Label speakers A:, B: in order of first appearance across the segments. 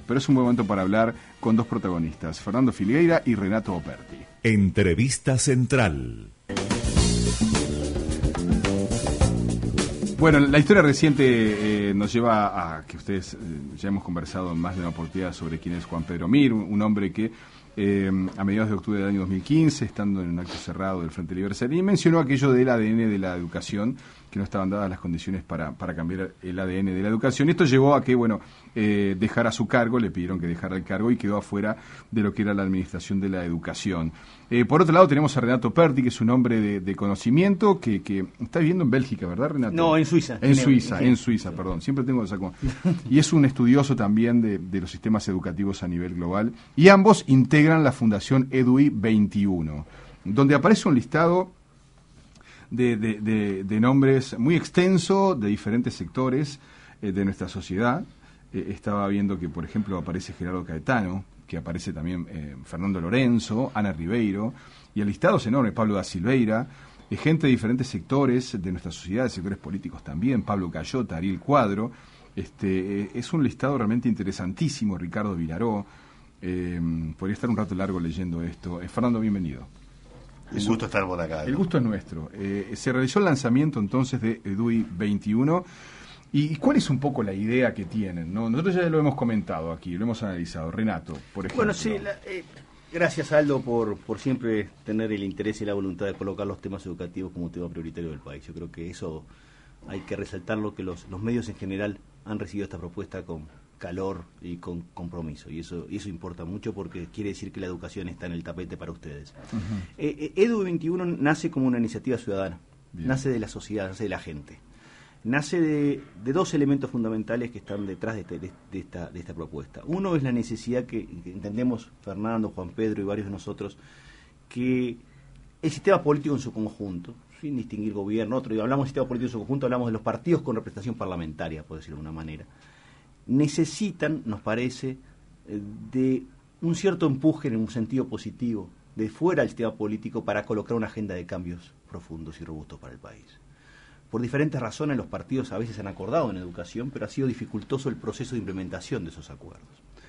A: pero es un buen momento para hablar con dos protagonistas, Fernando Filgueira y Renato Operti.
B: Entrevista Central.
A: Bueno, la historia reciente nos lleva a que ustedes ya hemos conversado en más de una oportunidad sobre quién es Juan Pedro Mir, un hombre que a mediados de octubre del año 2015, estando en un acto cerrado del Frente Libre Serín, mencionó aquello del ADN de la educación, que no estaban dadas las condiciones para cambiar el ADN de la educación. Esto llevó a que, dejara su cargo, le pidieron que dejara el cargo y quedó afuera de lo que era la administración de la educación. Por otro lado tenemos a Renato Operti, que es un hombre de conocimiento, que está viviendo en Bélgica, ¿verdad, Renato?
C: No, en Suiza.
A: En Suiza, perdón. Siempre tengo esa... Y es un estudioso también de los sistemas educativos a nivel global. Y ambos integran la Fundación EDUI 21, donde aparece un listado de nombres muy extenso de diferentes sectores de nuestra sociedad. Estaba viendo que, por ejemplo, aparece Gerardo Caetano, que aparece también Fernando Lorenzo, Ana Ribeiro, y el listado es enorme, Pablo da Silveira, gente de diferentes sectores de nuestra sociedad, de sectores políticos también, Pablo Cayota, Ariel Cuadro. Es un listado realmente interesantísimo, Ricardo Vilaró. Podría estar un rato largo leyendo esto. Fernando, bienvenido.
D: Un gusto estar por acá, ¿no?
A: El gusto es nuestro. Se realizó el lanzamiento entonces de EDUI 21. ¿Y cuál es un poco la idea que tienen, ¿no? Nosotros ya lo hemos comentado aquí, lo hemos analizado. Renato, por ejemplo.
C: Bueno, sí, gracias, Aldo, por siempre tener el interés y la voluntad de colocar los temas educativos como tema prioritario del país. Yo creo que eso hay que resaltarlo, que los medios en general han recibido esta propuesta con calor y con compromiso, y eso importa mucho porque quiere decir que la educación está en el tapete para ustedes. EDUI 21 nace como una iniciativa ciudadana. Bien. Nace de la sociedad, nace de la gente. Nace de dos elementos fundamentales que están detrás de esta propuesta. Uno es la necesidad que entendemos Fernando, Juan Pedro y varios de nosotros, que el sistema político en su conjunto, sin distinguir gobierno, otro, y hablamos del sistema político en su conjunto, hablamos de los partidos con representación parlamentaria, por decirlo de una manera, necesitan, nos parece, de un cierto empuje en un sentido positivo, de fuera del sistema político, para colocar una agenda de cambios profundos y robustos para el país. Por diferentes razones los partidos a veces han acordado en educación, pero ha sido dificultoso el proceso de implementación de esos acuerdos.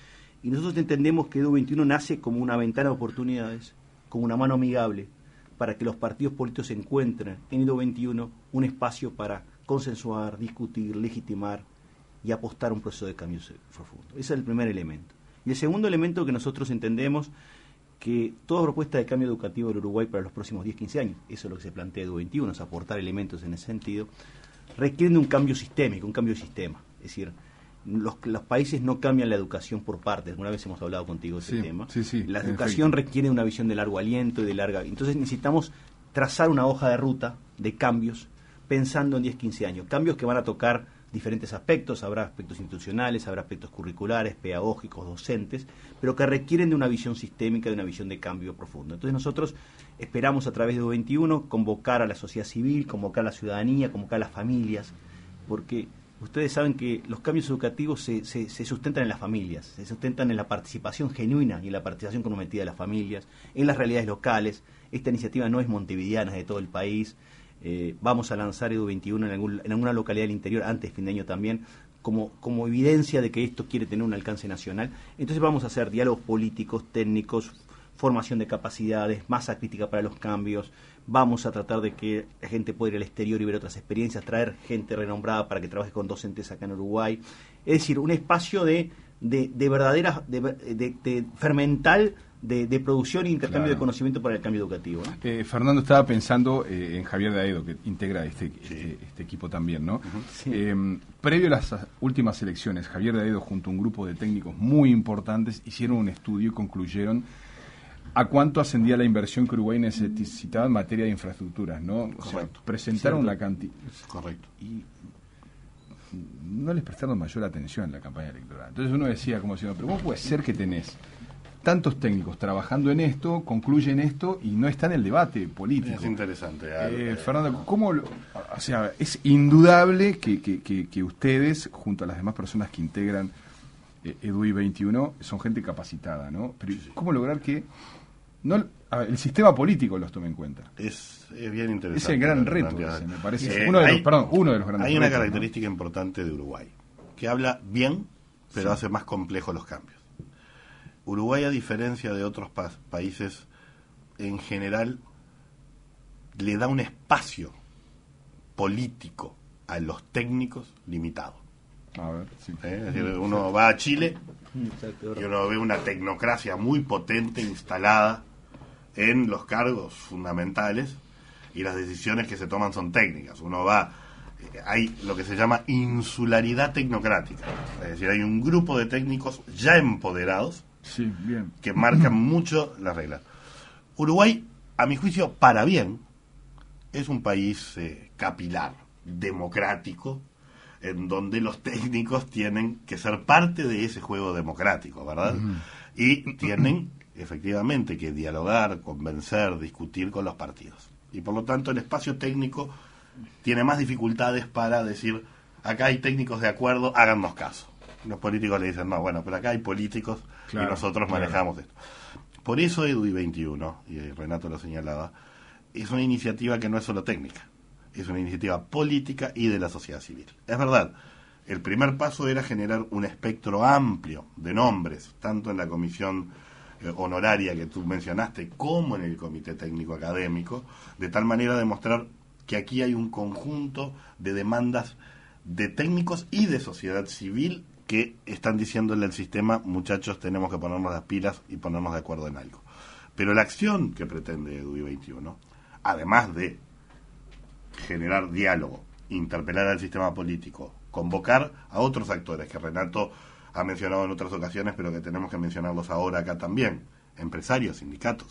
C: Y nosotros entendemos que EDUI 21 nace como una ventana de oportunidades, como una mano amigable, para que los partidos políticos encuentren en EDUI 21 un espacio para consensuar, discutir, legitimar y apostar a un proceso de cambio profundo. Ese es el primer elemento. Y el segundo elemento, que nosotros entendemos que toda propuesta de cambio educativo del Uruguay para los próximos 10-15 años, eso es lo que se plantea EDUI 21, es aportar elementos en ese sentido, requieren de un cambio sistémico, un cambio de sistema. Es decir, los países no cambian la educación por partes. Alguna vez hemos hablado contigo de ese tema.
A: Sí,
C: la educación requiere una visión de largo aliento y de larga... Entonces necesitamos trazar una hoja de ruta de cambios pensando en 10-15 años. Cambios que van a tocar diferentes aspectos, habrá aspectos institucionales, habrá aspectos curriculares, pedagógicos, docentes, pero que requieren de una visión sistémica, de una visión de cambio profundo. Entonces nosotros esperamos a través de EDUI 21 convocar a la sociedad civil, convocar a la ciudadanía, convocar a las familias, porque ustedes saben que los cambios educativos se sustentan en las familias, se sustentan en la participación genuina y en la participación comprometida de las familias, en las realidades locales. Esta iniciativa no es montevideana, es de todo el país. Vamos a lanzar EDUI 21 en alguna localidad del interior antes de fin de año también, como evidencia de que esto quiere tener un alcance nacional. Entonces vamos a hacer diálogos políticos, técnicos, formación de capacidades, masa crítica para los cambios. Vamos a tratar de que la gente pueda ir al exterior y ver otras experiencias, traer gente renombrada para que trabaje con docentes acá en Uruguay. Es decir, un espacio de verdadera, de fermental, de producción e intercambio de conocimiento para el cambio educativo, ¿no?
A: Fernando, estaba pensando en Javier Daedo, que integra este equipo también, ¿no?
C: Sí.
A: Previo a las últimas elecciones, Javier Daedo junto a un grupo de técnicos muy importantes hicieron un estudio y concluyeron a cuánto ascendía la inversión que Uruguay necesitaba en materia de infraestructuras, ¿no?
D: Correcto.
A: O sea, presentaron la cantidad.
D: Correcto.
A: Y no les prestaron mayor atención en la campaña electoral. Entonces uno decía, como diciendo, pero ¿cómo puede ser que tenés tantos técnicos trabajando en esto, concluyen esto y no está en el debate político?
D: Es interesante.
A: Fernando, ¿cómo o sea, es indudable que ustedes, junto a las demás personas que integran EDUI 21, son gente capacitada, ¿no? Pero ¿cómo lograr que el sistema político los tome en cuenta?
D: Es bien interesante.
A: Es el gran reto, me parece. Uno de los grandes
D: Hay una
A: retos,
D: característica importante de Uruguay, que habla bien pero hace más complejos los cambios. Uruguay, a diferencia de otros países, en general, le da un espacio político a los técnicos limitado.
A: A ver, sí.
D: Es decir, uno va a Chile y uno ve una tecnocracia muy potente instalada en los cargos fundamentales y las decisiones que se toman son técnicas. Uno va, hay lo que se llama insularidad tecnocrática, es decir, hay un grupo de técnicos ya empoderados,
A: Sí, bien.
D: que marcan mucho las reglas. Uruguay, a mi juicio, para bien, es un país capilar, democrático, en donde los técnicos tienen que ser parte de ese juego democrático, ¿verdad? Y tienen, efectivamente, que dialogar, convencer, discutir con los partidos. Y por lo tanto, el espacio técnico tiene más dificultades para decir, acá hay técnicos de acuerdo, hágannos caso. Los políticos le dicen, no, bueno, pero acá hay políticos y nosotros manejamos esto. Por eso EDUI 21, y Renato lo señalaba, es una iniciativa que no es solo técnica, es una iniciativa política y de la sociedad civil. Es verdad, el primer paso era generar un espectro amplio de nombres, tanto en la comisión honoraria que tú mencionaste, como en el comité técnico académico, de tal manera de mostrar que aquí hay un conjunto de demandas de técnicos y de sociedad civil que están diciéndole al sistema, muchachos, tenemos que ponernos las pilas y ponernos de acuerdo en algo. Pero la acción que pretende EDUI 21, además de generar diálogo, interpelar al sistema político, convocar a otros actores que Renato ha mencionado en otras ocasiones, pero que tenemos que mencionarlos ahora acá también, empresarios, sindicatos,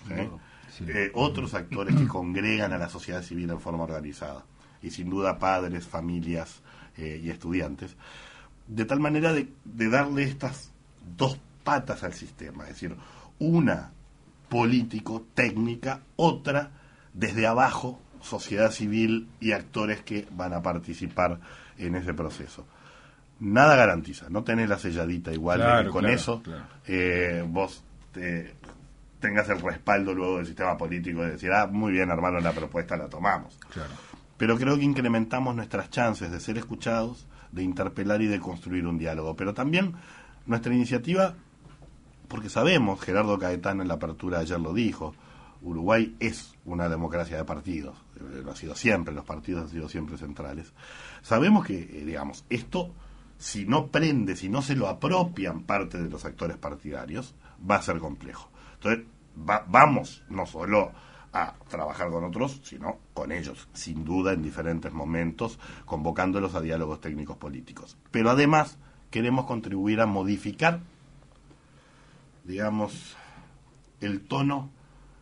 D: otros actores que congregan a la sociedad civil en forma organizada, y sin duda padres, familias y estudiantes, de tal manera de darle estas dos patas al sistema, es decir, una político, técnica, otra desde abajo, sociedad civil y actores que van a participar en ese proceso. Nada garantiza, no tenés la selladita igual de que con eso vos tengas el respaldo luego del sistema político de decir, muy bien, hermano, la propuesta la tomamos. Claro. Pero creo que incrementamos nuestras chances de ser escuchados, de interpelar y de construir un diálogo. Pero también nuestra iniciativa, porque sabemos, Gerardo Caetano en la apertura ayer lo dijo, Uruguay es una democracia de partidos, lo ha sido siempre, los partidos han sido siempre centrales. Sabemos que, digamos, esto, si no prende, si no se lo apropian parte de los actores partidarios, va a ser complejo. Entonces, vamos no solo a trabajar con otros, sino con ellos, sin duda, en diferentes momentos, convocándolos a diálogos técnicos políticos. Pero además, queremos contribuir a modificar, digamos, el tono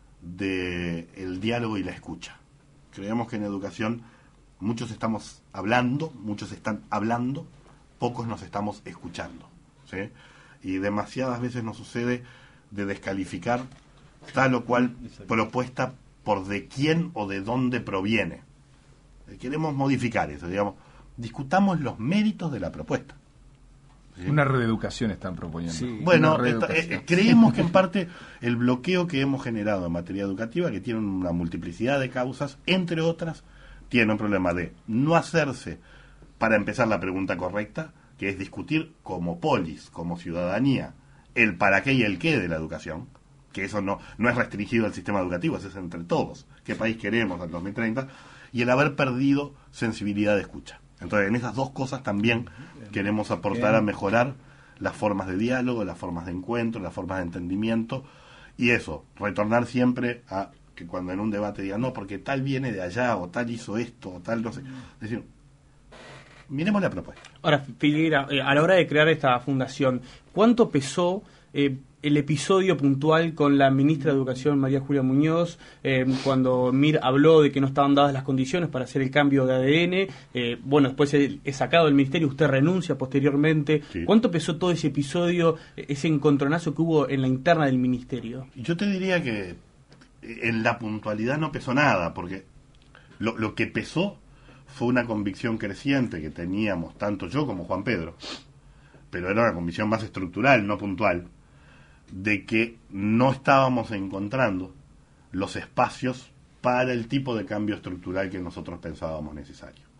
D: del diálogo y la escucha. Creemos que en educación muchos estamos hablando, muchos están hablando, pocos nos estamos escuchando, ¿sí? Y demasiadas veces nos sucede de descalificar tal o cual propuesta por de quién o de dónde proviene. Queremos modificar eso, digamos, discutamos los méritos de la propuesta. ¿Sí?
A: Una reeducación están proponiendo.
D: Sí, bueno, creemos que en parte el bloqueo que hemos generado en materia educativa, que tiene una multiplicidad de causas, entre otras, tiene un problema de no hacerse, para empezar, la pregunta correcta, que es discutir como polis, como ciudadanía, el para qué y el qué de la educación, que eso no es restringido al sistema educativo, eso es entre todos, qué país queremos al 2030, y el haber perdido sensibilidad de escucha. Entonces, en esas dos cosas también queremos aportar a mejorar las formas de diálogo, las formas de encuentro, las formas de entendimiento, y eso, retornar siempre a que cuando en un debate digan, no, porque tal viene de allá, o tal hizo esto, o tal no sé, es decir, miremos la propuesta.
E: Ahora, Figueira, a la hora de crear esta fundación, ¿cuánto pesó el episodio puntual con la ministra de Educación, María Julia Muñoz, cuando Mir habló de que no estaban dadas las condiciones para hacer el cambio de ADN? Bueno, después es sacado del ministerio, usted renuncia posteriormente. Sí. ¿Cuánto pesó todo ese episodio, ese encontronazo que hubo en la interna del ministerio?
D: Yo te diría que en la puntualidad no pesó nada, porque lo que pesó fue una convicción creciente que teníamos tanto yo como Juan Pedro, pero era una convicción más estructural, no puntual, de que no estábamos encontrando los espacios para el tipo de cambio estructural que nosotros pensábamos necesario.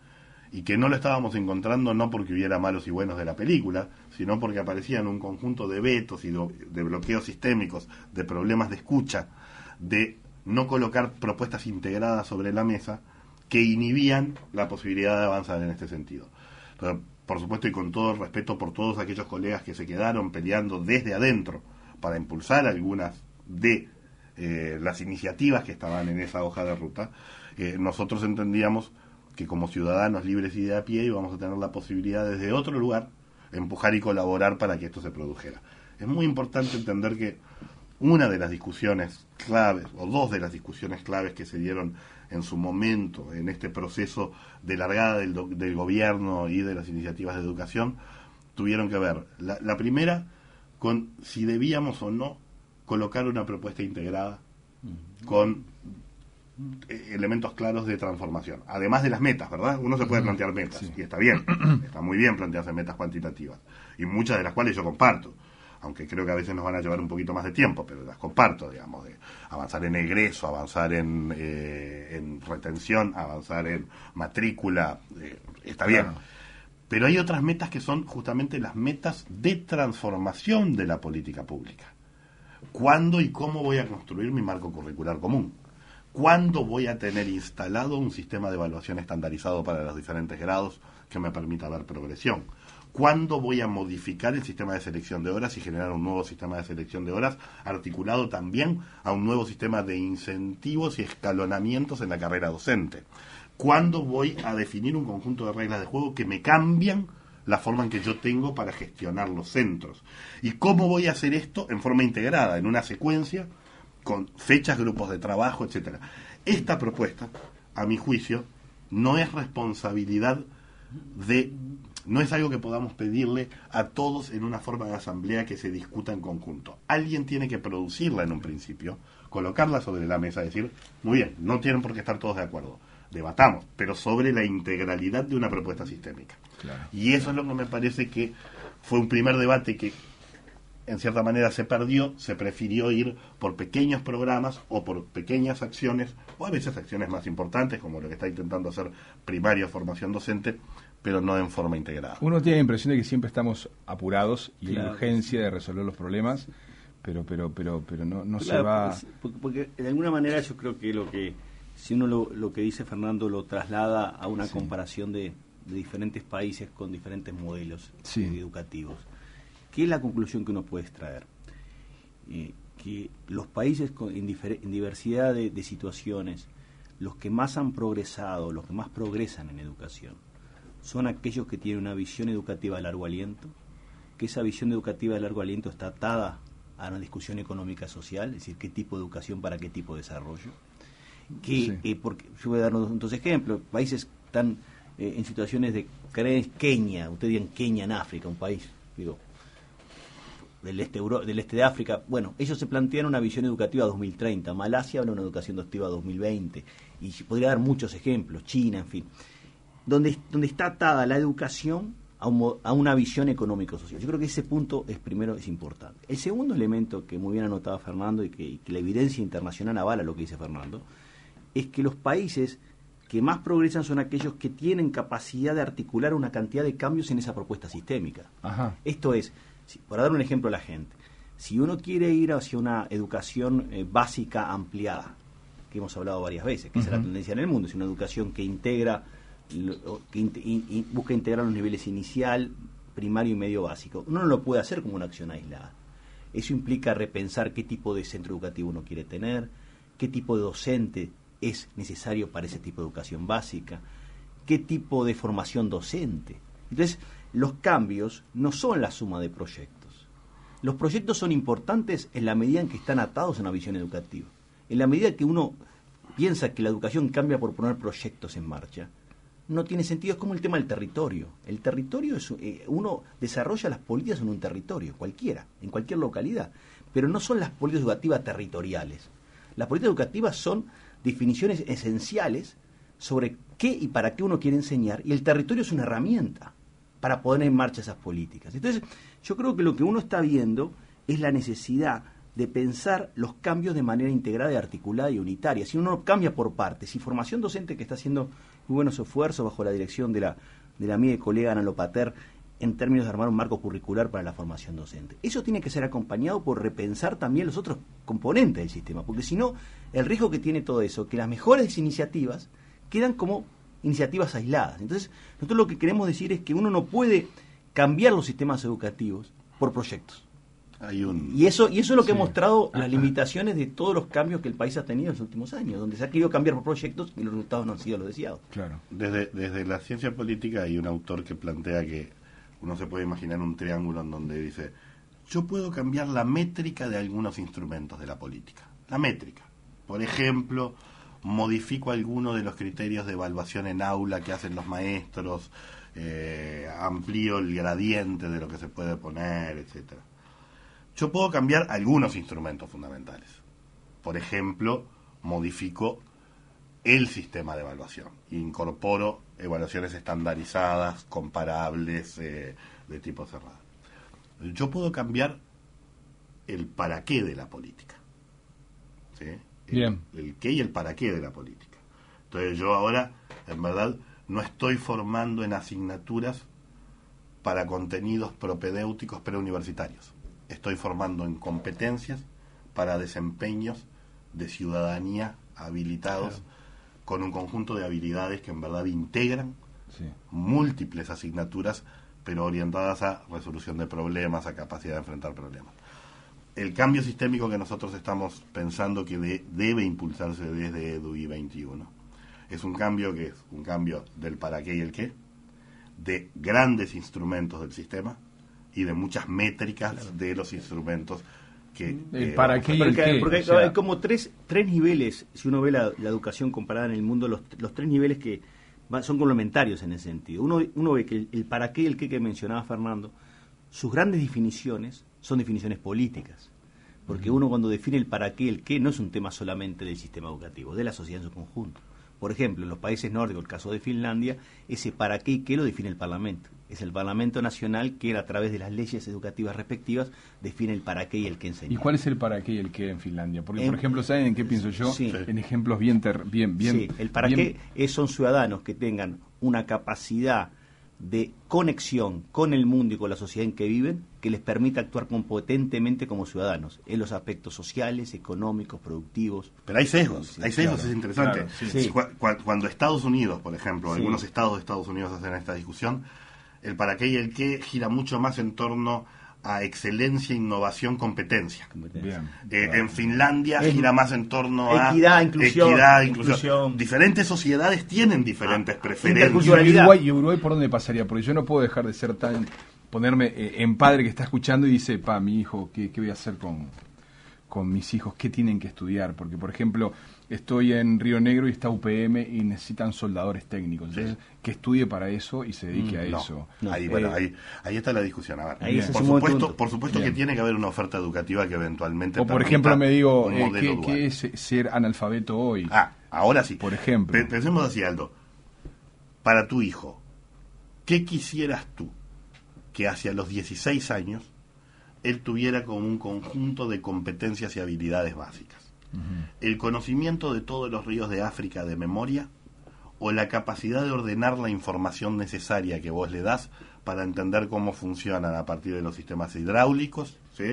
D: y que no lo estábamos encontrando no porque hubiera malos y buenos de la película, sino porque aparecían un conjunto de vetos y de bloqueos sistémicos, de problemas de escucha, de no colocar propuestas integradas sobre la mesa que inhibían la posibilidad de avanzar en este sentido. Pero, por supuesto, y con todo el respeto por todos aquellos colegas que se quedaron peleando desde adentro para impulsar algunas de las iniciativas que estaban en esa hoja de ruta, nosotros entendíamos que como ciudadanos libres y de a pie íbamos a tener la posibilidad desde otro lugar empujar y colaborar para que esto se produjera. Es muy importante entender que una de las discusiones claves, o dos de las discusiones claves que se dieron en su momento en este proceso de largada del gobierno y de las iniciativas de educación, tuvieron que ver, la primera, con si debíamos o no colocar una propuesta integrada con elementos claros de transformación, además de las metas, ¿verdad? Uno se puede plantear metas, y está bien, está muy bien plantearse metas cuantitativas, y muchas de las cuales yo comparto, aunque creo que a veces nos van a llevar un poquito más de tiempo, pero las comparto, digamos, de avanzar en egreso, avanzar en retención, avanzar en matrícula, está bien. Claro. Pero hay otras metas que son justamente las metas de transformación de la política pública. ¿Cuándo y cómo voy a construir mi marco curricular común? ¿Cuándo voy a tener instalado un sistema de evaluación estandarizado para los diferentes grados que me permita ver progresión? ¿Cuándo voy a modificar el sistema de selección de horas y generar un nuevo sistema de selección de horas articulado también a un nuevo sistema de incentivos y escalonamientos en la carrera docente? ¿Cuándo voy a definir un conjunto de reglas de juego que me cambian la forma en que yo tengo para gestionar los centros? ¿Y cómo voy a hacer esto en forma integrada, en una secuencia, con fechas, grupos de trabajo, etcétera? Esta propuesta, a mi juicio, no es responsabilidad no es algo que podamos pedirle a todos en una forma de asamblea que se discuta en conjunto. Alguien tiene que producirla en un principio, colocarla sobre la mesa, decir, muy bien, no tienen por qué estar todos de acuerdo, debatamos, pero sobre la integralidad de una propuesta sistémica. Claro. Y eso es lo que me parece que fue un primer debate que en cierta manera se perdió, se prefirió ir por pequeños programas o por pequeñas acciones, o a veces acciones más importantes, como lo que está intentando hacer Primaria Formación Docente, pero no en forma integrada.
A: Uno tiene la impresión de que siempre estamos apurados y
C: claro,
A: hay urgencia de resolver los problemas, pero no
C: claro,
A: se va...
C: Porque de alguna manera yo creo que si uno lo que dice Fernando lo traslada a una comparación de diferentes países con diferentes modelos educativos, ¿qué es la conclusión que uno puede extraer? Que los países en diversidad de situaciones, los que más han progresado, los que más progresan en educación, son aquellos que tienen una visión educativa de largo aliento, que esa visión educativa de largo aliento está atada a una discusión económica social, es decir, qué tipo de educación para qué tipo de desarrollo. Porque yo voy a dar dos ejemplos. Países que están en situaciones de Kenia, ustedes digan Kenia en África, un país del este de África. Bueno, ellos se plantean una visión educativa 2030. Malasia habla de una educación educativa 2020, y podría dar muchos ejemplos, China, en fin, donde está atada la educación a una visión económico-social. Yo creo que ese punto es importante. El segundo elemento que muy bien anotaba Fernando y que la evidencia internacional avala lo que dice Fernando, es que los países que más progresan son aquellos que tienen capacidad de articular una cantidad de cambios en esa propuesta sistémica. Ajá. Esto es, para dar un ejemplo a la gente, si uno quiere ir hacia una educación básica ampliada, que hemos hablado varias veces, que esa es la tendencia en el mundo, es una educación que integra, busca integrar los niveles inicial, primario y medio básico. Uno no lo puede hacer como una acción aislada. Eso implica repensar qué tipo de centro educativo uno quiere tener, qué tipo de docente es necesario para ese tipo de educación básica, qué tipo de formación docente. Entonces, los cambios no son la suma de proyectos. Los proyectos son importantes en la medida en que están atados a una visión educativa. En la medida que uno piensa que la educación cambia por poner proyectos en marcha, no tiene sentido. Es como el tema del territorio. El territorio es uno desarrolla las políticas en un territorio, cualquiera, en cualquier localidad, pero no son las políticas educativas territoriales. Las políticas educativas son definiciones esenciales sobre qué y para qué uno quiere enseñar, y el territorio es una herramienta para poner en marcha esas políticas. Entonces, yo creo que lo que uno está viendo es la necesidad de pensar los cambios de manera integrada y articulada y unitaria. Si uno no cambia por partes, si formación docente, que está haciendo muy buenos esfuerzos bajo la dirección de la amiga y colega Ana Lopater, en términos de armar un marco curricular para la formación docente. Eso tiene que ser acompañado por repensar también los otros componentes del sistema, porque si no, el riesgo que tiene todo eso, que las mejores iniciativas quedan como iniciativas aisladas. Entonces, nosotros lo que queremos decir es que uno no puede cambiar los sistemas educativos por proyectos. Y eso es lo que ha mostrado las limitaciones de todos los cambios que el país ha tenido en los últimos años, donde se ha querido cambiar por proyectos y los resultados no han sido los deseados.
A: Claro.
D: Desde la ciencia política hay un autor que plantea que uno se puede imaginar un triángulo en donde dice: yo puedo cambiar la métrica de algunos instrumentos de la política. La métrica. Por ejemplo, modifico alguno de los criterios de evaluación en aula que hacen los maestros, amplío el gradiente de lo que se puede poner, etcétera. Yo puedo cambiar algunos instrumentos fundamentales. Por ejemplo, modifico el sistema de evaluación. Incorporo evaluaciones estandarizadas, comparables, de tipo cerrado. Yo puedo cambiar el para qué de la política. ¿Sí? El qué y el para qué de la política. Entonces yo ahora, en verdad, no estoy formando en asignaturas para contenidos propedéuticos preuniversitarios. Estoy formando en competencias para desempeños de ciudadanía habilitados, claro, con un conjunto de habilidades que en verdad integran múltiples asignaturas, pero orientadas a resolución de problemas, a capacidad de enfrentar problemas. El cambio sistémico que nosotros estamos pensando que debe impulsarse desde EDUI 21 es un cambio que es un cambio del para qué y el qué, de grandes instrumentos del sistema y de muchas métricas, claro, de los instrumentos que...
A: el para qué y el qué.
C: Porque hay como tres niveles, si uno ve la educación comparada en el mundo, los tres niveles que son complementarios en ese sentido. Uno ve que el para qué y el qué que mencionaba Fernando, sus grandes definiciones son definiciones políticas. Porque uno cuando define el para qué y el qué no es un tema solamente del sistema educativo, de la sociedad en su conjunto. Por ejemplo, en los países nórdicos, el caso de Finlandia, ese para qué y qué lo define el Parlamento. Es el Parlamento Nacional que, a través de las leyes educativas respectivas, define el para qué y el qué enseñar.
A: ¿Y cuál es el para qué y el qué en Finlandia? Porque, por ejemplo, ¿saben en qué pienso yo?
C: Sí.
A: En ejemplos bien...
C: Sí, el para qué son ciudadanos que tengan una capacidad de conexión con el mundo y con la sociedad en que viven, que les permita actuar competentemente como ciudadanos en los aspectos sociales, económicos, productivos.
D: Pero hay sesgos, claro, es interesante.
A: Claro, sí.
D: Cuando Estados Unidos, por ejemplo, algunos estados de Estados Unidos hacen esta discusión, el para qué y el qué gira mucho más en torno a excelencia, innovación, competencia.
A: Bien,
D: en Finlandia gira más en torno a
C: equidad,
D: inclusión. Diferentes sociedades tienen diferentes preferencias.
A: ¿Y Uruguay por dónde pasaría? Porque yo no puedo dejar de ser ponerme en padre que está escuchando y dice, mi hijo, ¿qué voy a hacer con mis hijos? ¿Qué tienen que estudiar? Porque, por ejemplo, estoy en Río Negro y está UPM y necesitan soldadores técnicos. Entonces, que estudie para eso y se dedique a eso.
D: No. Ahí está la discusión. A ver, por supuesto que tiene que haber una oferta educativa que eventualmente...
A: O, por ejemplo, me digo, ¿qué es ser analfabeto hoy?
D: Ahora sí.
A: Por ejemplo.
D: Pensemos así, Aldo. Para tu hijo, ¿qué quisieras tú que hacia los 16 años él tuviera como un conjunto de competencias y habilidades básicas? El conocimiento de todos los ríos de África de memoria, o la capacidad de ordenar la información necesaria que vos le das para entender cómo funcionan a partir de los sistemas hidráulicos, ¿sí?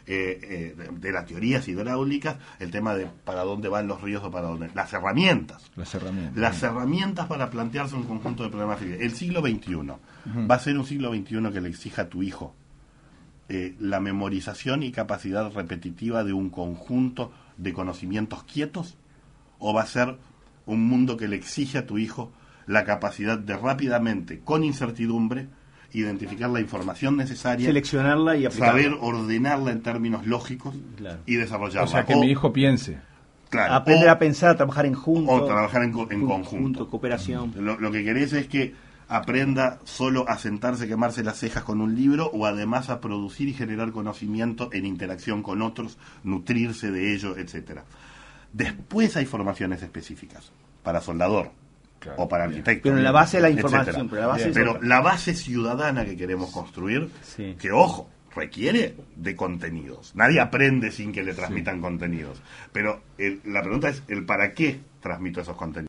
D: De las teorías hidráulicas, el tema de para dónde van los ríos o para dónde... Las herramientas para plantearse un conjunto de problemas. El siglo XXI va a ser un siglo XXI que le exija a tu hijo la memorización y capacidad repetitiva de un conjunto de conocimientos quietos, o va a ser un mundo que le exige a tu hijo la capacidad de rápidamente, con incertidumbre, identificar la información necesaria,
C: seleccionarla y aplicarla,
D: saber ordenarla en términos lógicos, claro, y desarrollarla.
A: O sea, que mi hijo piense.
C: Claro, aprender a pensar, a trabajar en junto.
D: O trabajar en conjunto.
C: Cooperación.
D: Lo que querés es que aprenda solo a sentarse, quemarse las cejas con un libro, o además a producir y generar conocimiento en interacción con otros, nutrirse de ello, etcétera. Después hay formaciones específicas para soldador, claro, o para arquitecto.
C: Pero en la base de la información.
D: Pero la base ciudadana que queremos construir, que ojo, requiere de contenidos. Nadie aprende sin que le transmitan contenidos. Pero la pregunta es el para qué transmito esos contenidos.